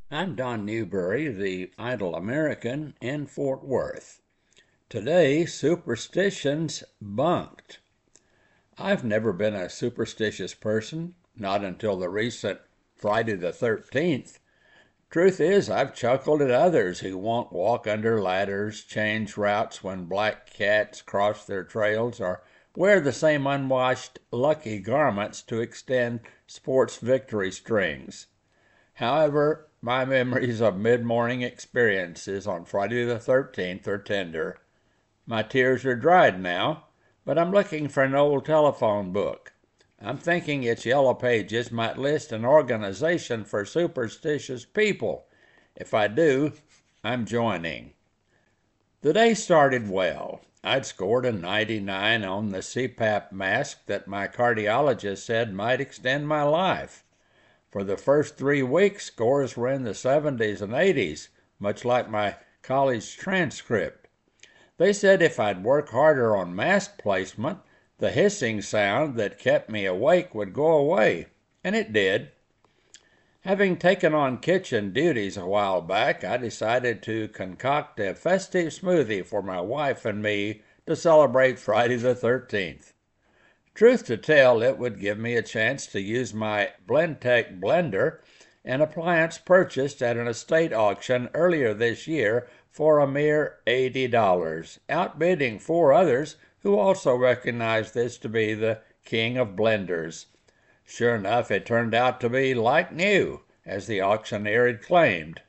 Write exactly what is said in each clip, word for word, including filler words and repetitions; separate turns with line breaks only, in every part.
I'm Don Newberry, the idle American in Fort Worth. Today, superstitions bunked. I've never been a superstitious person, not until the recent Friday the thirteenth. Truth is, I've chuckled at others who won't walk under ladders, change routes when black cats cross their trails, or wear the same unwashed lucky garments to extend sports victory strings. However, my memories of mid-morning experiences on Friday the thirteenth are tender. My tears are dried now, but I'm looking for an old telephone book. I'm thinking its yellow pages might list an organization for superstitious people. If I do, I'm joining. The day started well. I'd scored a ninety-nine on the C PAP mask that my cardiologist said might extend my life. For the first three weeks, scores were in the seventies and eighties, much like my college transcript. They said if I'd work harder on mask placement, the hissing sound that kept me awake would go away, and it did. Having taken on kitchen duties a while back, I decided to concoct a festive smoothie for my wife and me to celebrate Friday the thirteenth. Truth to tell, it would give me a chance to use my Blendtec blender, an appliance purchased at an estate auction earlier this year for a mere eighty dollars, outbidding four others who also recognized this to be the king of blenders. Sure enough, it turned out to be like new, as the auctioneer had claimed.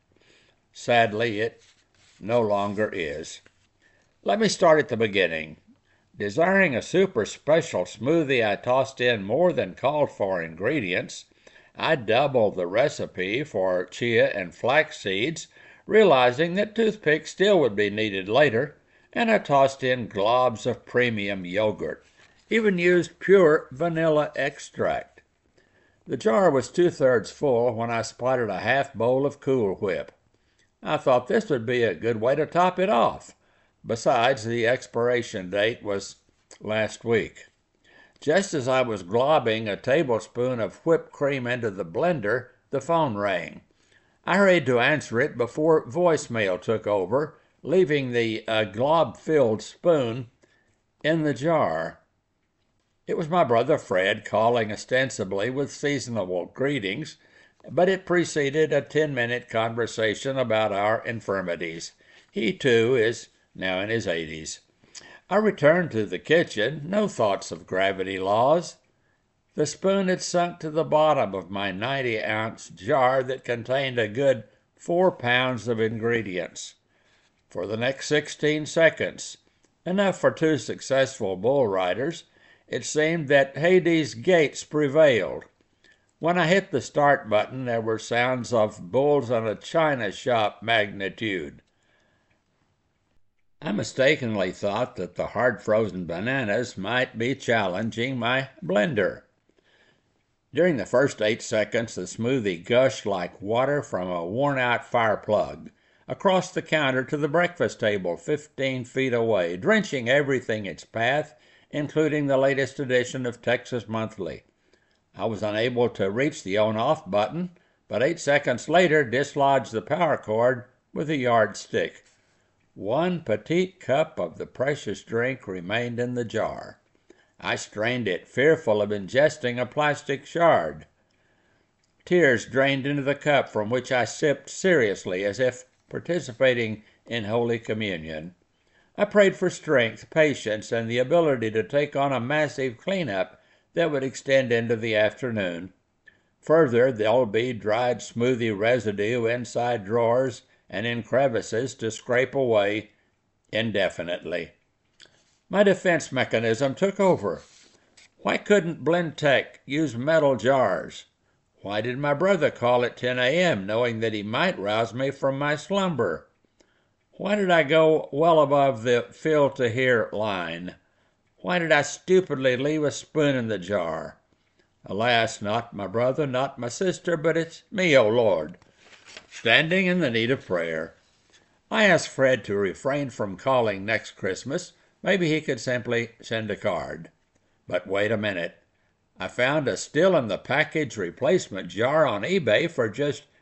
Sadly, it no longer is. Let me start at the beginning. Desiring a super special smoothie, I tossed in more than called for ingredients. I doubled the recipe for chia and flax seeds, realizing that toothpicks still would be needed later, and I tossed in globs of premium yogurt, even used pure vanilla extract. The jar was two-thirds full when I spotted a half bowl of Cool Whip. I thought this would be a good way to top it off. Besides, the expiration date was last week. Just as I was globbing a tablespoon of whipped cream into the blender, the phone rang. I hurried to answer it before voicemail took over, leaving the uh, glob-filled spoon in the jar. It was my brother Fred calling ostensibly with seasonable greetings, but it preceded a ten-minute conversation about our infirmities. He, too, is now in his eighties. I returned to the kitchen, no thoughts of gravity laws. The spoon had sunk to the bottom of my ninety-ounce jar that contained a good four pounds of ingredients. For the next sixteen seconds, enough for two successful bull riders, it seemed that Hades' gates prevailed. When I hit the start button, there were sounds of bulls in a china shop magnitude. I mistakenly thought that the hard-frozen bananas might be challenging my blender. During the first eight seconds, the smoothie gushed like water from a worn-out fire plug across the counter to the breakfast table fifteen feet away, drenching everything in its path, including the latest edition of Texas Monthly. I was unable to reach the on-off button, but eight seconds later dislodged the power cord with a yardstick. One petite cup of the precious drink remained in the jar. I strained it, fearful of ingesting a plastic shard. Tears drained into the cup from which I sipped seriously, as if participating in Holy Communion. I prayed for strength, patience, and the ability to take on a massive cleanup that would extend into the afternoon. Further, there'll be dried smoothie residue inside drawers and in crevices to scrape away indefinitely. My defense mechanism took over. Why couldn't Blendtec use metal jars? Why did my brother call at ten a.m. knowing that he might rouse me from my slumber? Why did I go well above the fill to here line? Why did I stupidly leave a spoon in the jar? Alas, not my brother, not my sister, but it's me, O Lord, standing in the need of prayer. I asked Fred to refrain from calling next Christmas. Maybe he could simply send a card. But wait a minute. I found a still-in-the-package replacement jar on eBay for just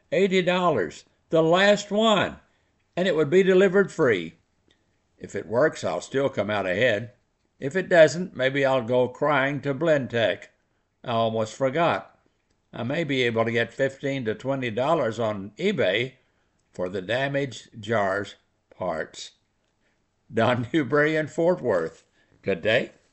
eighty dollars, the last one, and it would be delivered free. If it works, I'll still come out ahead. If it doesn't, maybe I'll go crying to Blendtec. I almost forgot. I may be able to get fifteen to twenty dollars on eBay for the damaged jars parts. Don Newberry in Fort Worth. Good day.